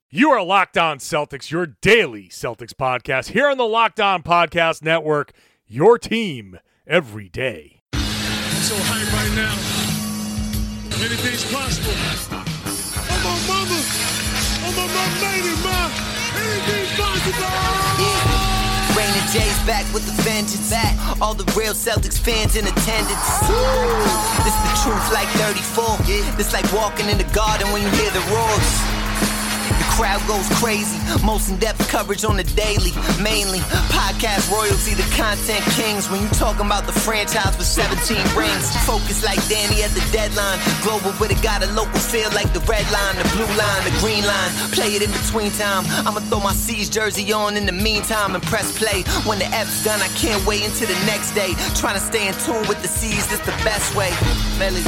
You are Locked On Celtics, your daily Celtics podcast here on the Locked On Podcast Network, your team every day. I'm so hyped right now. Anything's possible. I'm on mama. I'm on my lady, ma. Anything's possible. Yeah. Rain and J's back with the vengeance. All the real Celtics fans in attendance. This the truth like 34. This like walking in the garden when you hear the roars. The crowd goes crazy. Most in-depth coverage on the daily. Mainly podcast royalty, the content kings. When you talking about the franchise with 17 rings. Focus like Danny at the deadline. Global with it, got a local feel like the red line, the blue line, the green line. Play it in between time. I'ma throw my C's jersey on in the meantime and press play. When the F's done, I can't wait until the next day. Trying to stay in tune with the C's, this the best way. Melly.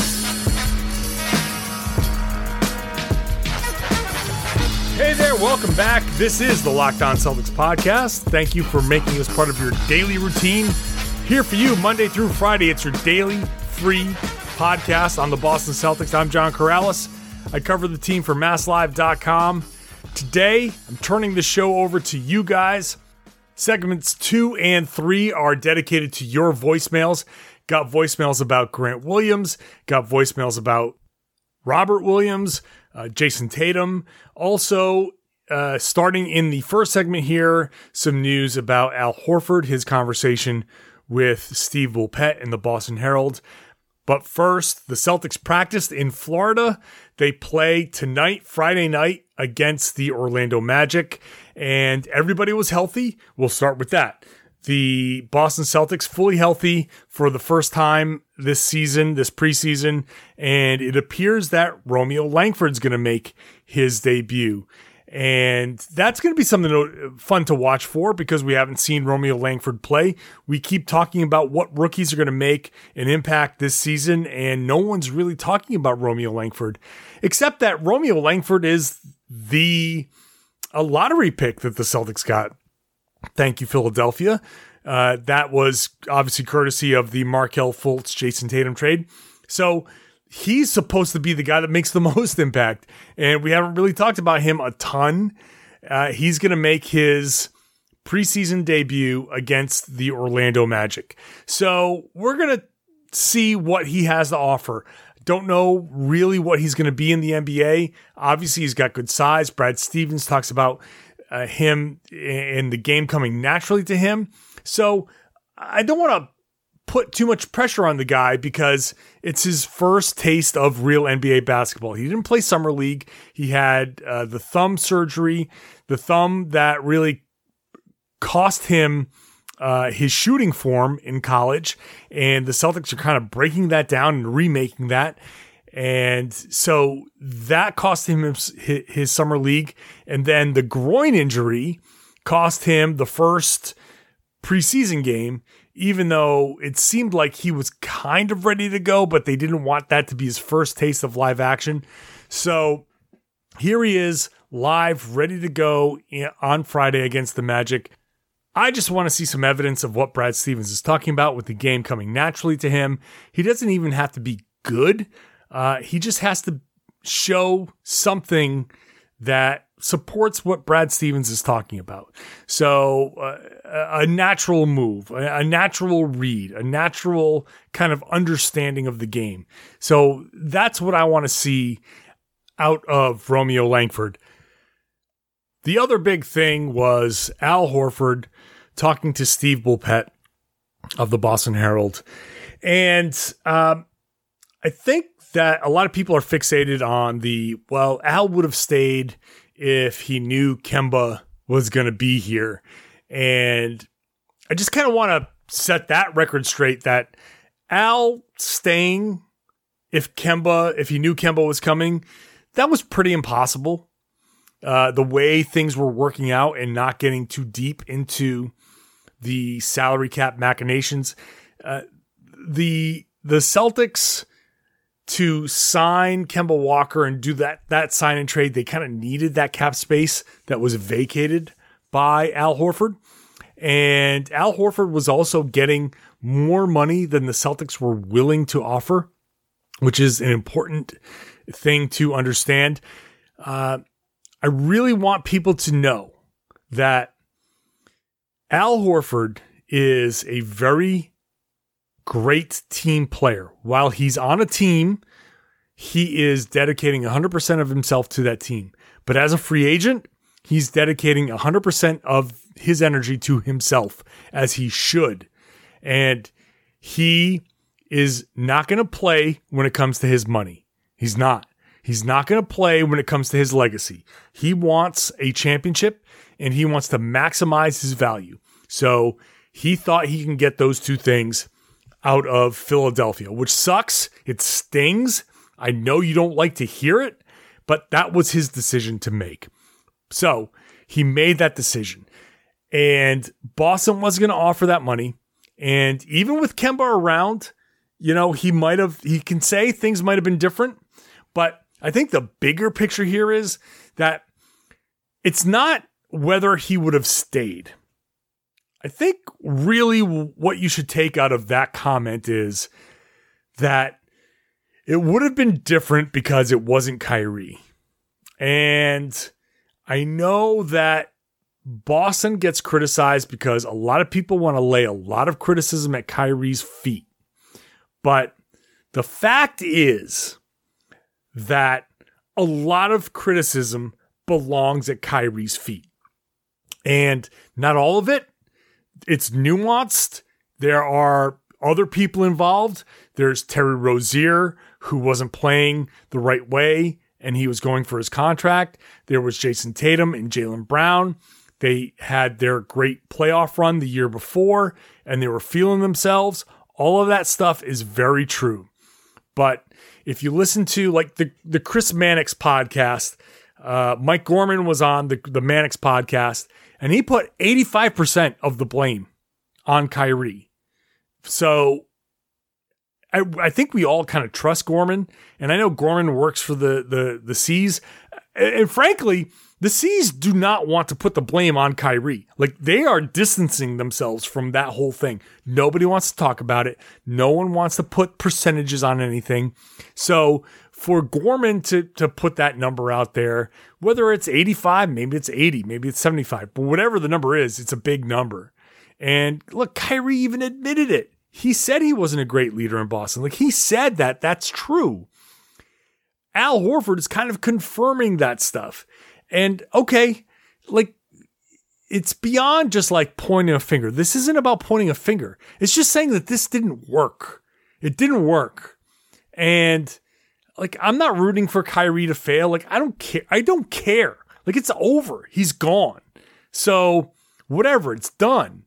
Hey there, welcome back. This is the Locked On Celtics podcast. Thank you for making us part of your daily routine. Here for you Monday through Friday. It's your daily free podcast on the Boston Celtics. I'm John Corrales. I cover the team for MassLive.com. Today, I'm turning the show over to you guys. Segments 2 and 3 are dedicated to your voicemails. Got voicemails about Grant Williams. Got voicemails about Robert Williams, Jason Tatum. Also, starting in the first segment here, some news about Al Horford, his conversation with Steve Bulpett in the Boston Herald. But first, the Celtics practiced in Florida. They play tonight, Friday night, against the Orlando Magic, and everybody was healthy. We'll start with that. The Boston Celtics fully healthy for the first time this season, this preseason, and it appears that Romeo Langford's going to make his debut. And that's going to be something fun to watch for because we haven't seen Romeo Langford play. We keep talking about what rookies are going to make an impact this season, and no one's really talking about Romeo Langford, except that Romeo Langford is a lottery pick that the Celtics got. Thank you, Philadelphia. That was obviously courtesy of the Markelle Fultz, Jason Tatum trade. So he's supposed to be the guy that makes the most impact. And we haven't really talked about him a ton. He's going to make his preseason debut against the Orlando Magic. So we're going to see what he has to offer. Don't know really what he's going to be in the NBA. Obviously, he's got good size. Brad Stevens talks about him and the game coming naturally to him. So I don't want to put too much pressure on the guy because it's his first taste of real NBA basketball. He didn't play summer league. He had the thumb surgery, the thumb that really cost him his shooting form in college. And the Celtics are kind of breaking that down and remaking that. And so that cost him his summer league. And then the groin injury cost him the first preseason game, even though it seemed like he was kind of ready to go, but they didn't want that to be his first taste of live action. So here he is live, ready to go on Friday against the Magic. I just want to see some evidence of what Brad Stevens is talking about with the game coming naturally to him. He doesn't even have to be good. He just has to show something that supports what Brad Stevens is talking about. So a natural move, a natural read, a natural kind of understanding of the game. So that's what I want to see out of Romeo Langford. The other big thing was Al Horford talking to Steve Bulpett of the Boston Herald. And I think that a lot of people are fixated on Al would have stayed if he knew Kemba was going to be here. And I just kind of want to set that record straight that Al staying if he knew Kemba was coming, that was pretty impossible. The way things were working out and not getting too deep into the salary cap machinations. The Celtics, to sign Kemba Walker and do that sign and trade, they kind of needed that cap space that was vacated by Al Horford. And Al Horford was also getting more money than the Celtics were willing to offer, which is an important thing to understand. I really want people to know that Al Horford is a very great team player. While he's on a team, he is dedicating 100% of himself to that team. But as a free agent, he's dedicating 100% of his energy to himself, as he should. And he is not going to play when it comes to his money. He's not. He's not going to play when it comes to his legacy. He wants a championship, and he wants to maximize his value. So he thought he can get those two things out of Philadelphia, which sucks. It stings. I know you don't like to hear it, but that was his decision to make. So he made that decision. And Boston wasn't going to offer that money. And even with Kemba around, he can say things might have been different. But I think the bigger picture here is that it's not whether he would have stayed. I think really what you should take out of that comment is that it would have been different because it wasn't Kyrie. And I know that Boston gets criticized because a lot of people want to lay a lot of criticism at Kyrie's feet. But the fact is that a lot of criticism belongs at Kyrie's feet. And not all of it. It's nuanced. There are other people involved. There's Terry Rozier, who wasn't playing the right way, and he was going for his contract. There was Jason Tatum and Jaylen Brown. They had their great playoff run the year before, and they were feeling themselves. All of that stuff is very true. But if you listen to like the Chris Mannix podcast, Mike Gorman was on the Mannix podcast, and he put 85% of the blame on Kyrie. So I think we all kind of trust Gorman, and I know Gorman works for the C's. And frankly, the C's do not want to put the blame on Kyrie. Like, they are distancing themselves from that whole thing. Nobody wants to talk about it. No one wants to put percentages on anything. So for Gorman to put that number out there, whether it's 85, maybe it's 80, maybe it's 75, but whatever the number is, it's a big number. And look, Kyrie even admitted it. He said he wasn't a great leader in Boston. Like, he said that. That's true. Al Horford is kind of confirming that stuff. And okay, like, it's beyond just like pointing a finger. This isn't about pointing a finger. It's just saying that this didn't work. It didn't work. And like, I'm not rooting for Kyrie to fail. Like, I don't care. Like, it's over. He's gone. So whatever, it's done.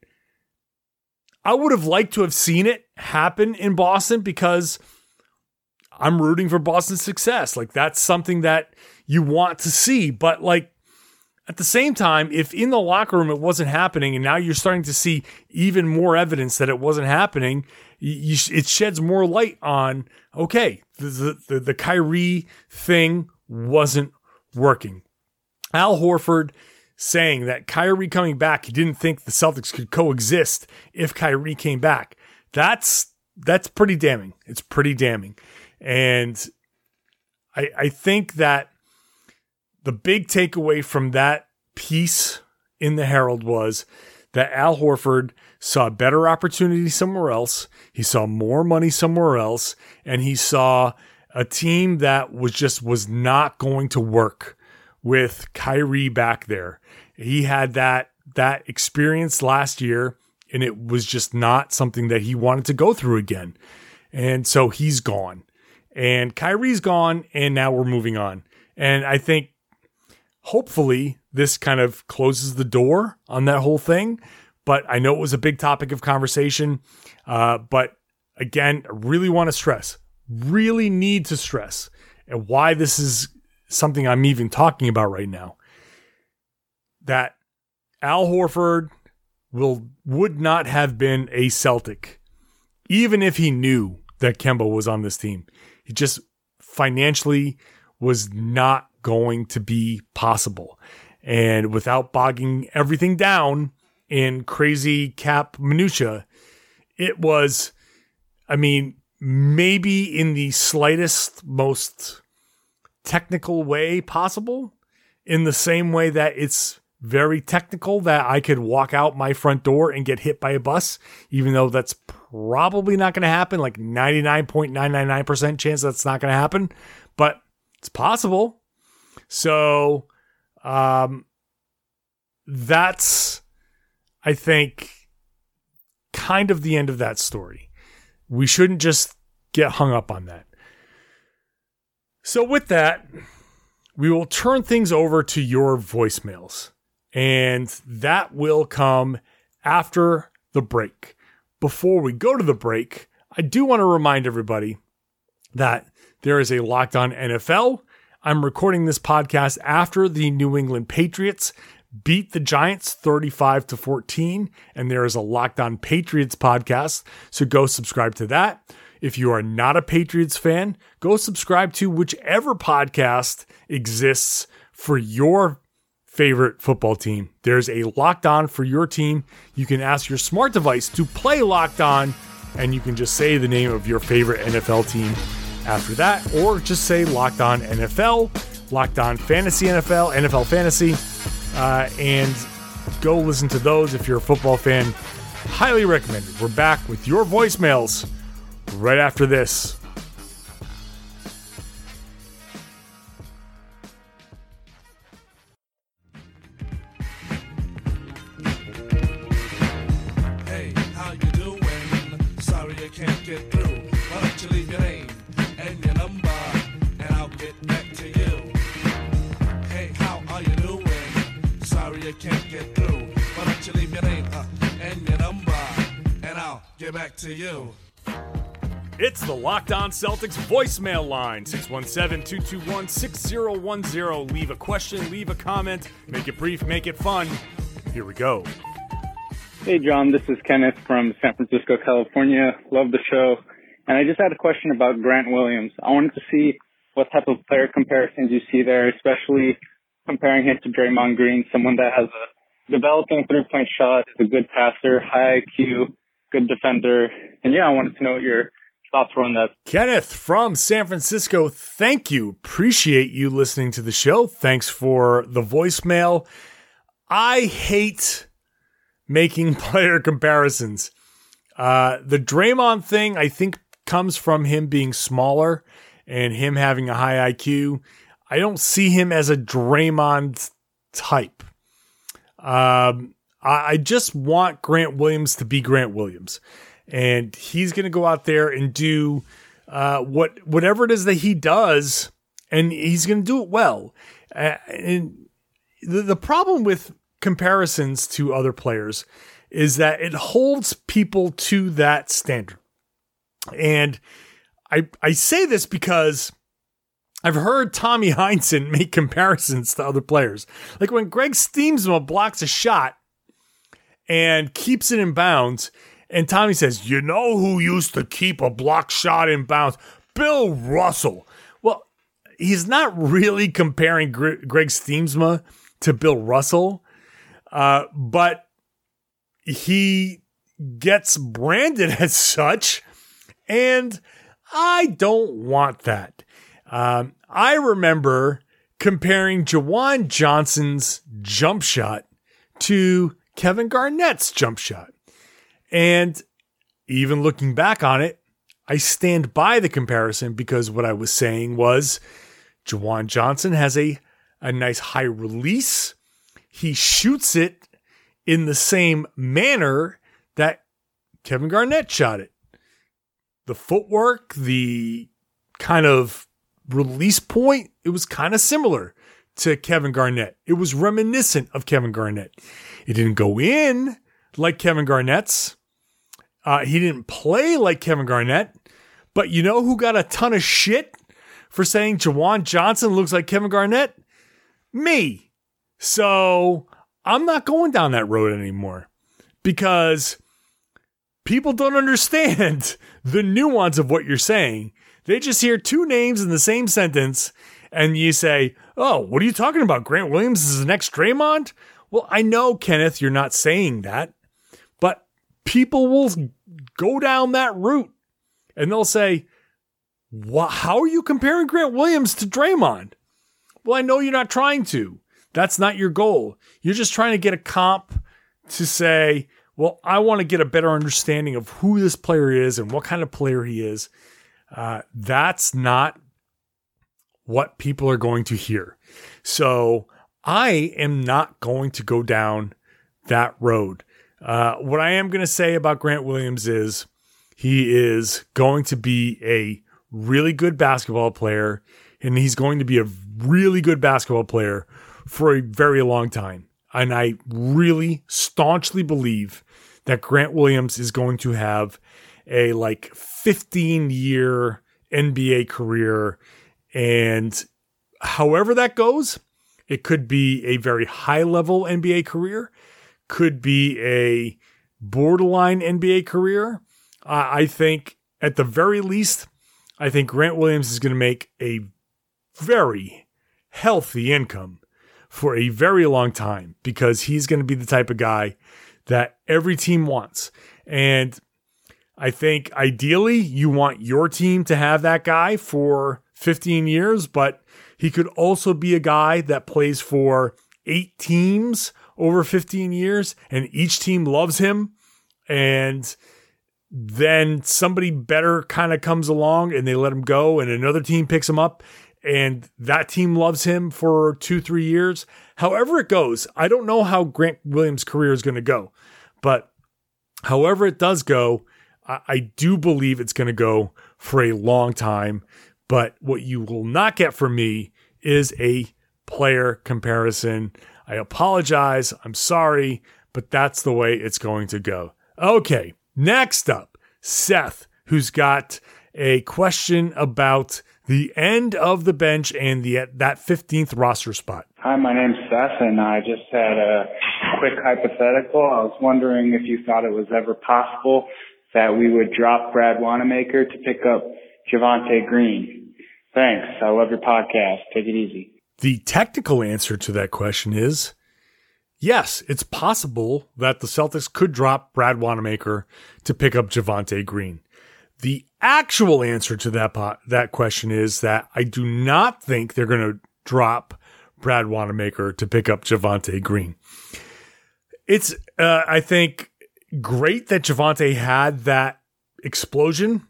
I would have liked to have seen it happen in Boston because I'm rooting for Boston's success. Like, that's something that you want to see. But like, at the same time, if in the locker room it wasn't happening and now you're starting to see even more evidence that it wasn't happening, it sheds more light on, okay, the Kyrie thing wasn't working. Al Horford saying that Kyrie coming back, he didn't think the Celtics could coexist if Kyrie came back. That's pretty damning. It's pretty damning. And I think that the big takeaway from that piece in the Herald was that Al Horford saw a better opportunity somewhere else. He saw more money somewhere else. And he saw a team that was not going to work with Kyrie back there. He had that experience last year, and it was just not something that he wanted to go through again. And so he's gone. And Kyrie's gone, and now we're moving on. And I think hopefully this kind of closes the door on that whole thing. But I know it was a big topic of conversation. But again, I really want to stress, really need to stress, and why this is something I'm even talking about right now, that Al Horford would not have been a Celtic, even if he knew that Kemba was on this team. He just financially was not going to be possible. And without bogging everything down in crazy cap minutia, it was, I mean, maybe in the slightest, most technical way possible, in the same way that it's very technical that I could walk out my front door and get hit by a bus, even though that's probably not going to happen, like 99.999% chance that's not going to happen, but it's possible. So that's, I think, kind of the end of that story. We shouldn't just get hung up on that. So with that, we will turn things over to your voicemails, and that will come after the break. Before we go to the break, I do want to remind everybody that there is a Locked On NFL. I'm recording this podcast after the New England Patriots beat the Giants 35-14, and there is a Locked On Patriots podcast, so go subscribe to that. If you are not a Patriots fan, go subscribe to whichever podcast exists for your favorite football team. There's a Locked On for your team. You can ask your smart device to play Locked On, and you can just say the name of your favorite NFL team after that, or just say Locked On NFL, Locked On Fantasy NFL, NFL Fantasy, and go listen to those if you're a football fan. Highly recommended. We're back with your voicemails right after this. Hey, how you doing? Sorry I can't get through. Why don't you leave your name and your number, and I'll get back to you. Hey, how are you doing? Sorry I can't get through. Why don't you leave your name and your number, and I'll get back to you. It's the Locked On Celtics voicemail line, 617-221-6010. Leave a question, leave a comment, make it brief, make it fun. Here we go. Hey, John, this is Kenneth from San Francisco, California. Love the show. And I just had a question about Grant Williams. I wanted to see what type of player comparisons you see there, especially comparing him to Draymond Green, someone that has a developing three-point shot, is a good passer, high IQ, good defender. And yeah, I wanted to know what your thoughts were on that. Kenneth from San Francisco, thank you. Appreciate you listening to the show. Thanks for the voicemail. I hate making player comparisons. The Draymond thing, I think, comes from him being smaller and him having a high IQ. I don't see him as a Draymond type. I just want Grant Williams to be Grant Williams. And he's going to go out there and do whatever it is that he does, and he's going to do it well. And the problem with comparisons to other players is that it holds people to that standard. And I say this because I've heard Tommy Heinsohn make comparisons to other players. Like when Greg Stiemsma blocks a shot and keeps it in bounds, and Tommy says, you know who used to keep a block shot in bounds? Bill Russell. Well, he's not really comparing Greg Stiemsma to Bill Russell, but he gets branded as such, and I don't want that. I remember comparing Juwan Johnson's jump shot to Kevin Garnett's jump shot. And even looking back on it, I stand by the comparison because what I was saying was Juwan Johnson has a nice high release. He shoots it in the same manner that Kevin Garnett shot it. The footwork, the kind of release point, it was kind of similar to Kevin Garnett. It was reminiscent of Kevin Garnett. It didn't go in like Kevin Garnett's. He didn't play like Kevin Garnett. But you know who got a ton of shit for saying Juwan Johnson looks like Kevin Garnett? Me. So I'm not going down that road anymore because people don't understand the nuance of what you're saying. They just hear two names in the same sentence and you say, oh, what are you talking about? Grant Williams is the next Draymond? Well, I know, Kenneth, you're not saying that, but people will go down that route and they'll say, how are you comparing Grant Williams to Draymond? Well, I know you're not trying to. That's not your goal. You're just trying to get a comp to say, well, I want to get a better understanding of who this player is and what kind of player he is. That's not what people are going to hear. So I am not going to go down that road. What I am going to say about Grant Williams is he is going to be a really good basketball player, and he's going to be a really good basketball player for a very long time. And I really staunchly believe that Grant Williams is going to have a 15-year NBA career. And however that goes, it could be a very high-level NBA career, could be a borderline NBA career. I think at the very least, I think Grant Williams is going to make a very healthy income for a very long time because he's going to be the type of guy that every team wants. And I think ideally you want your team to have that guy for 15 years, but he could also be a guy that plays for 8 teams over 15 years and each team loves him. And then somebody better kind of comes along and they let him go and another team picks him up and that team loves him for 2-3 years. However it goes, I don't know how Grant Williams' career is going to go, but however it does go, I do believe it's going to go for a long time. But what you will not get from me is a player comparison. I apologize. I'm sorry, but that's the way it's going to go. Okay, next up, Seth, who's got a question about the end of the bench and that 15th roster spot. Hi, my name's Seth, and I just had a quick hypothetical. I was wondering if you thought it was ever possible that we would drop Brad Wanamaker to pick up Javonte Green. Thanks. I love your podcast. Take it easy. The technical answer to that question is yes, it's possible that the Celtics could drop Brad Wanamaker to pick up Javonte Green. The actual answer to that question is that I do not think they're going to drop Brad Wanamaker to pick up Javonte Green. It's, I think, great that Javonte had that explosion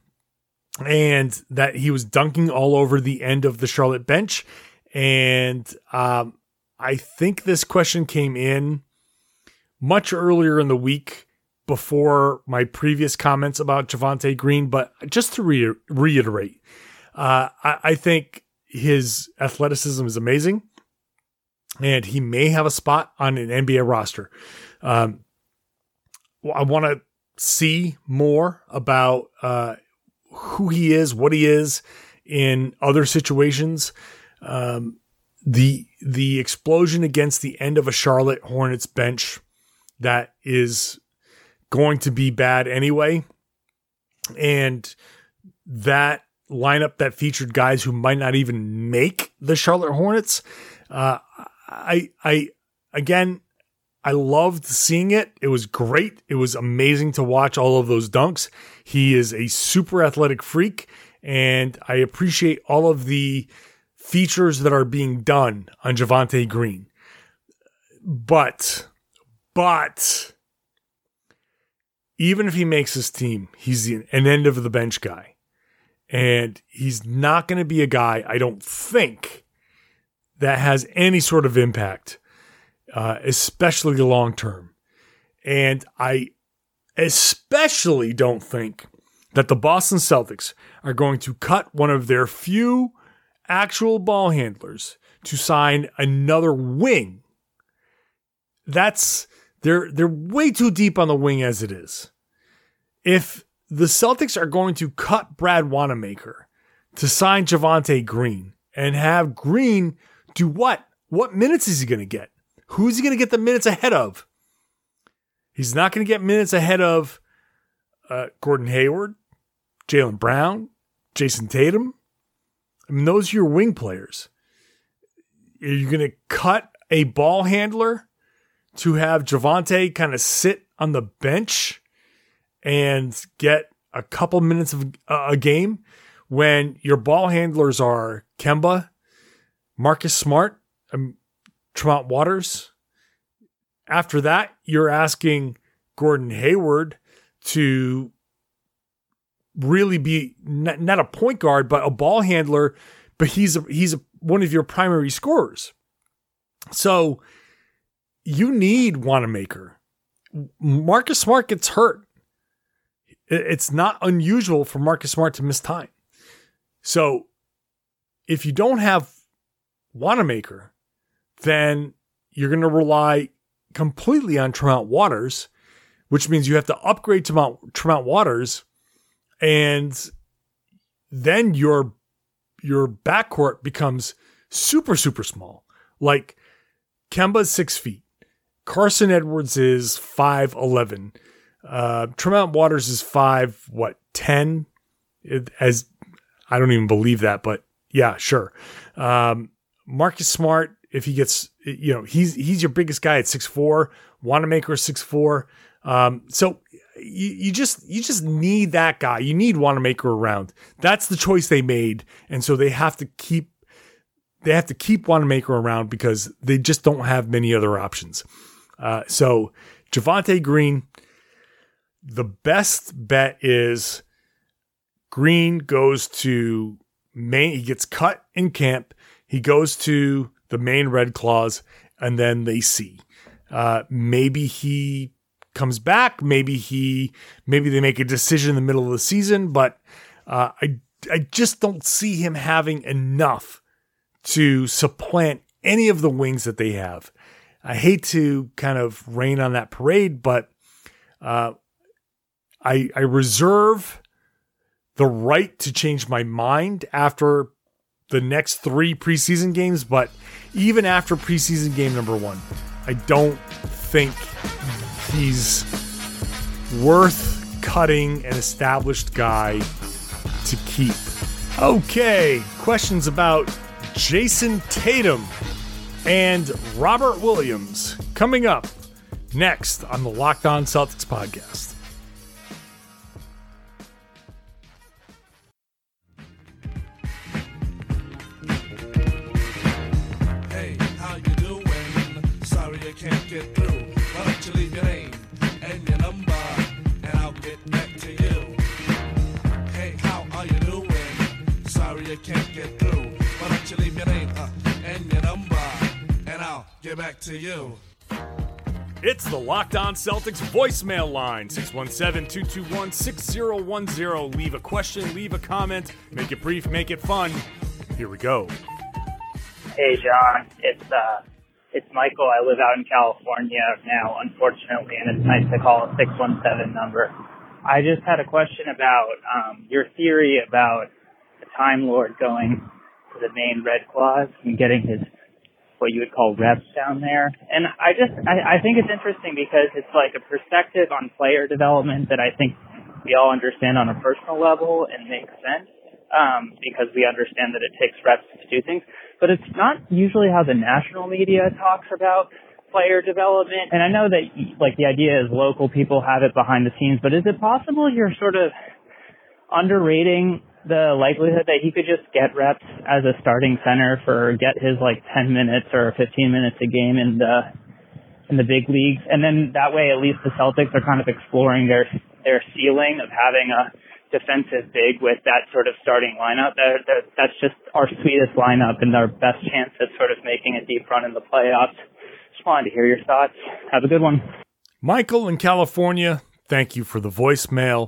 and that he was dunking all over the end of the Charlotte bench. And I think this question came in much earlier in the week before my previous comments about Javonte Green. But just to reiterate, I think his athleticism is amazing and he may have a spot on an NBA roster. I want to see more about who he is, what he is in other situations. The explosion against the end of a Charlotte Hornets bench that is going to be bad anyway. And that lineup that featured guys who might not even make the Charlotte Hornets. I loved seeing it. It was great. It was amazing to watch all of those dunks. He is a super athletic freak, and I appreciate all of the features that are being done on Javonte Green. But even if he makes his team, he's an end of the bench guy. And he's not going to be a guy, I don't think, that has any sort of impact, especially long term. And I especially don't think that the Boston Celtics are going to cut one of their few actual ball handlers to sign another wing. They're way too deep on the wing as it is. If the Celtics are going to cut Brad Wanamaker to sign Javonte Green and have Green do what? What minutes is he going to get? Who's he going to get the minutes ahead of? He's not going to get minutes ahead of Gordon Hayward, Jaylen Brown, Jason Tatum. I mean, those are your wing players. Are you going to cut a ball handler to have Javonte kind of sit on the bench and get a couple minutes of a game when your ball handlers are Kemba, Marcus Smart, Tremont Waters. After that, you're asking Gordon Hayward to really be not a point guard, but a ball handler, but he's one of your primary scorers. So you need Wanamaker. Marcus Smart gets hurt. It's not unusual for Marcus Smart to miss time. So if you don't have Wanamaker, then you're going to rely completely on Tremont Waters, which means you have to upgrade Tremont Waters, and then your backcourt becomes super, super small. Like Kemba's 6 feet. Carson Edwards is 5'11". Tremont Waters is 5'10". As I don't even believe that, but yeah, sure. Marcus Smart, if he gets, he's your biggest guy at 6'4". Wanamaker is 6'4". So you just need that guy. You need Wanamaker around. That's the choice they made, and so they have to keep Wanamaker around because they just don't have many other options. So Javonte Green, the best bet is Green goes to Maine. He gets cut in camp. He goes to the Maine Red Claws, and then they see. Maybe he comes back. Maybe they make a decision in the middle of the season, but I just don't see him having enough to supplant any of the wings that they have. I hate to kind of rain on that parade, but I reserve the right to change my mind after the next 3 preseason games. But even after preseason game number 1, I don't think he's worth cutting an established guy to keep. Okay, questions about Jason Tatum and Robert Williams coming up next on the Locked On Celtics podcast. Hey, how you doing? Sorry I can't get through. Why don't you leave your name and your number, and I'll get back to you. Hey, how are you doing? Sorry I can't get through. Why don't you leave your name and your number, and I'll get back to you. It's the Locked On Celtics voicemail line, 617-221-6010. Leave a question, leave a comment, make it brief, make it fun. Here we go. Hey, John. It's Michael. I live out in California now, unfortunately, and it's nice to call a 617 number. I just had a question about your theory about the Time Lord going to the Maine Red Claws and getting his, what you would call reps down there. And I think it's interesting because it's like a perspective on player development that I think we all understand on a personal level and makes sense because we understand that it takes reps to do things. But it's not usually how the national media talks about player development. And I know that like the idea is local people have it behind the scenes, but is it possible you're sort of underrating the likelihood that he could just get reps as a starting center get his like 10 minutes or 15 minutes a game in the big leagues, and then that way at least the Celtics are kind of exploring their ceiling of having a defensive big with that sort of starting lineup. That's just our sweetest lineup and our best chance at sort of making a deep run in the playoffs. Just wanted to hear your thoughts. Have a good one. Michael in California, thank you for the voicemail.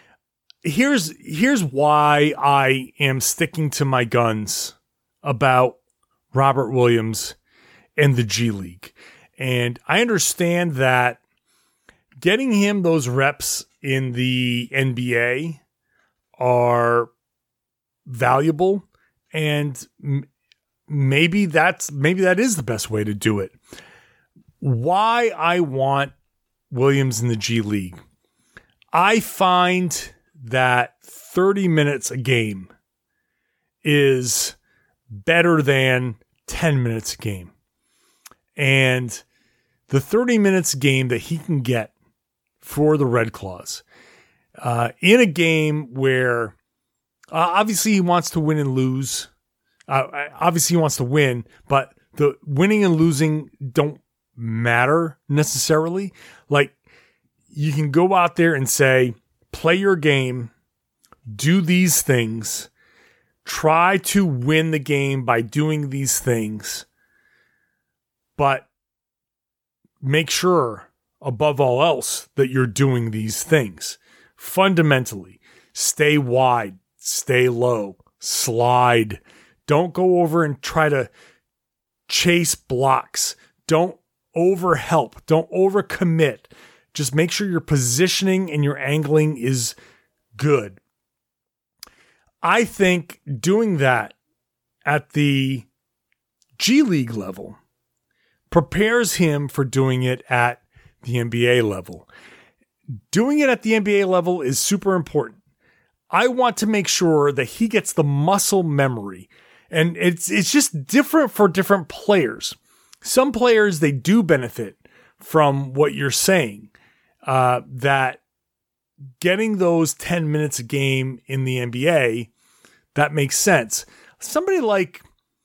Here's why I am sticking to my guns about Robert Williams and the G League. And I understand that getting him those reps in the NBA are valuable, and maybe that is the best way to do it. Why I want Williams in the G League. I find that 30 minutes a game is better than 10 minutes a game. And the 30 minutes game that he can get for the Red Claws in a game where obviously he wants to win and lose. Obviously he wants to win, but the winning and losing don't matter necessarily. Like, you can go out there and say, play your game, do these things, try to win the game by doing these things, but make sure, above all else, that you're doing these things. Fundamentally, stay wide, stay low, slide. Don't go over and try to chase blocks. Don't overhelp. Don't overcommit. Just make sure your positioning and your angling is good. I think doing that at the G League level prepares him for doing it at the NBA level. Doing it at the NBA level is super important. I want to make sure that he gets the muscle memory. And it's just different for different players. Some players, they do benefit from what you're saying, that getting those 10 minutes a game in the NBA, that makes sense. Somebody like,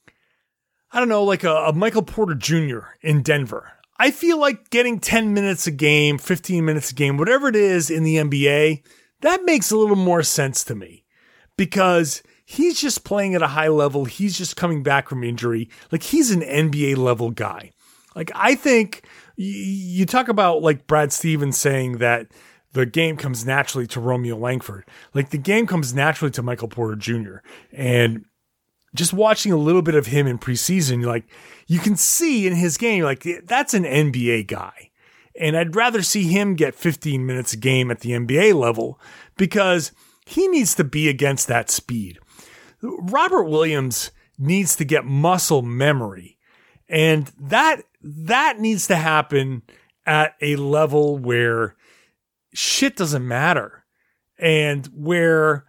I don't know, like a Michael Porter Jr. in Denver. I feel like getting 10 minutes a game, 15 minutes a game, whatever it is in the NBA, that makes a little more sense to me because he's just playing at a high level. He's just coming back from injury. Like, he's an NBA level guy. Like, I think you talk about like Brad Stevens saying that the game comes naturally to Romeo Langford. Like, the game comes naturally to Michael Porter Jr. And just watching a little bit of him in preseason, like, you can see in his game, like, that's an NBA guy. And I'd rather see him get 15 minutes a game at the NBA level because he needs to be against that speed. Robert Williams needs to get muscle memory. And that needs to happen at a level where shit doesn't matter. And where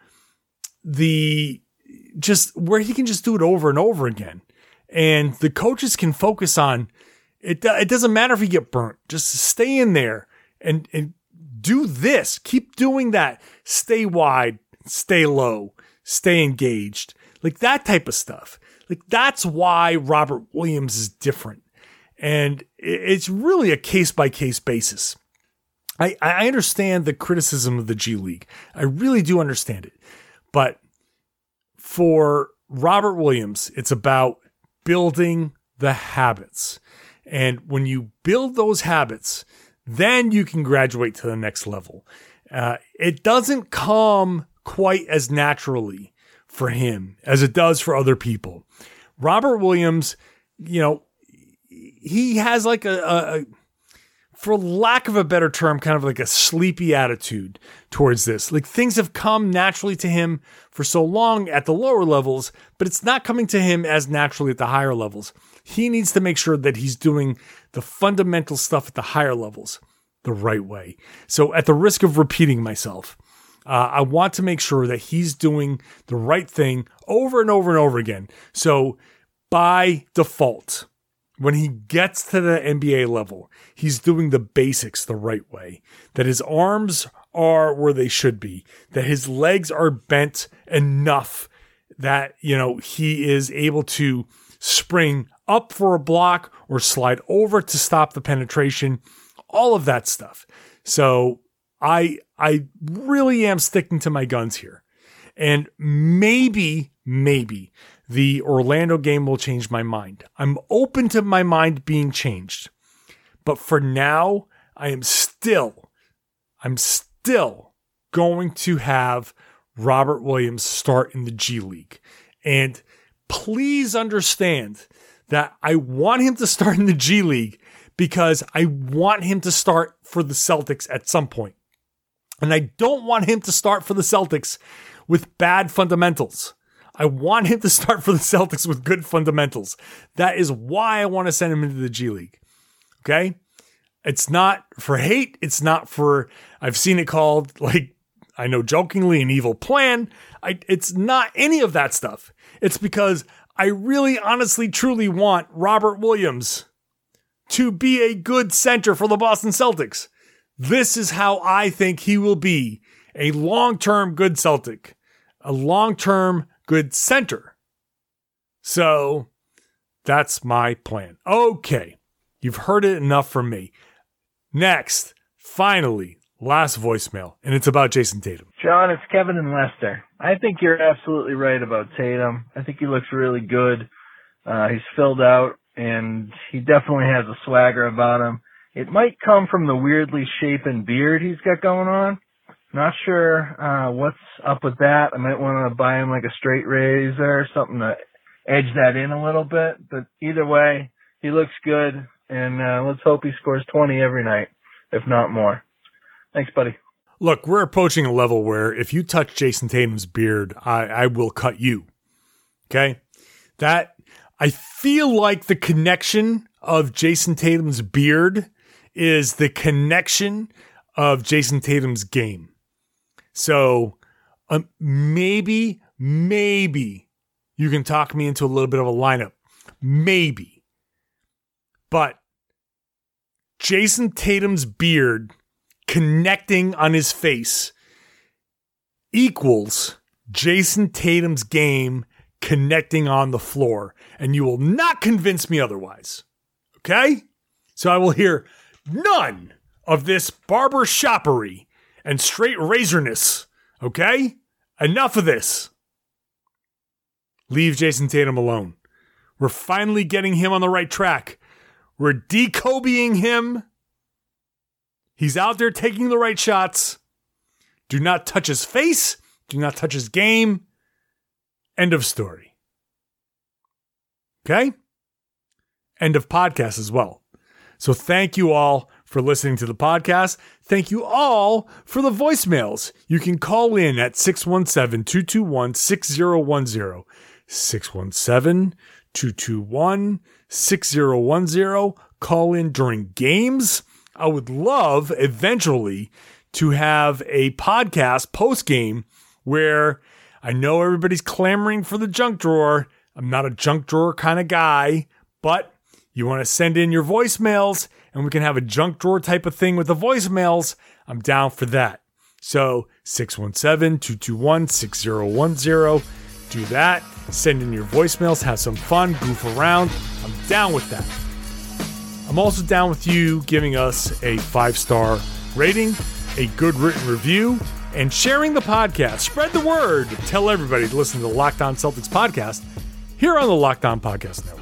where he can just do it over and over again. And the coaches can focus on it. It doesn't matter if you get burnt. Just stay in there and do this. Keep doing that. Stay wide, stay low, stay engaged. Like, that type of stuff. Like, that's why Robert Williams is different. And it's really a case-by-case basis. I understand the criticism of the G League. I really do understand it. But for Robert Williams, it's about building the habits. And when you build those habits, then you can graduate to the next level. It doesn't come quite as naturally for him as it does for other people. Robert Williams, he has like a for lack of a better term, kind of like a sleepy attitude towards this. Like, things have come naturally to him for so long at the lower levels, but it's not coming to him as naturally at the higher levels. He needs to make sure that he's doing the fundamental stuff at the higher levels the right way. So, at the risk of repeating myself, I want to make sure that he's doing the right thing over and over and over again. So, by default, when he gets to the NBA level, he's doing the basics the right way, that his arms are where they should be, that his legs are bent enough that, he is able to spring up for a block or slide over to stop the penetration, all of that stuff. So I really am sticking to my guns here. And maybe the Orlando game will change my mind. I'm open to my mind being changed. But for now, I'm still going to have Robert Williams start in the G League. And please understand that I want him to start in the G League because I want him to start for the Celtics at some point. And I don't want him to start for the Celtics with bad fundamentals. I want him to start for the Celtics with good fundamentals. That is why I want to send him into the G League. Okay? It's not for hate. It's not for, I've seen it called, like, I know jokingly, an evil plan. It's not any of that stuff. It's because I really, honestly, truly want Robert Williams to be a good center for the Boston Celtics. This is how I think he will be a long-term good Celtic, a long-term good center. So That's my plan. Okay. You've heard it enough from me. Next, finally, last voicemail, and it's about Jason Tatum. John, it's Kevin in Leicester. I think you're absolutely right about Tatum. I think he looks really good. He's filled out, and he definitely has a swagger about him. It might come from the weirdly shapen beard he's got going on. Not sure what's up with that. I might want to buy him like a straight razor or something to edge that in a little bit. But either way, he looks good, and let's hope he scores 20 every night, if not more. Thanks, buddy. Look, we're approaching a level where if you touch Jason Tatum's beard, I will cut you. Okay? That, I feel like the connection of Jason Tatum's beard is the connection of Jason Tatum's game. So maybe you can talk me into a little bit of a lineup. Maybe. But Jason Tatum's beard connecting on his face equals Jason Tatum's game connecting on the floor. And you will not convince me otherwise. Okay? So I will hear none of this barber shoppery and straight razorness. Okay? Enough of this. Leave Jason Tatum alone. We're finally getting him on the right track. We're de-Kobeing him. He's out there taking the right shots. Do not touch his face. Do not touch his game. End of story. Okay? End of podcast as well. So thank you all for listening to the podcast. Thank you all for the voicemails. You can call in at 617-221-6010. 617-221-6010. Call in during games. I would love eventually to have a podcast post-game where I know everybody's clamoring for the junk drawer. I'm not a junk drawer kind of guy, but you want to send in your voicemails and we can have a junk drawer type of thing with the voicemails. I'm down for that. So 617-221-6010. Do that. Send in your voicemails. Have some fun. Goof around. I'm down with that. I'm also down with you giving us a 5-star rating, a good written review, and sharing the podcast. Spread the word. Tell everybody to listen to the Locked On Celtics podcast here on the Locked On Podcast Network.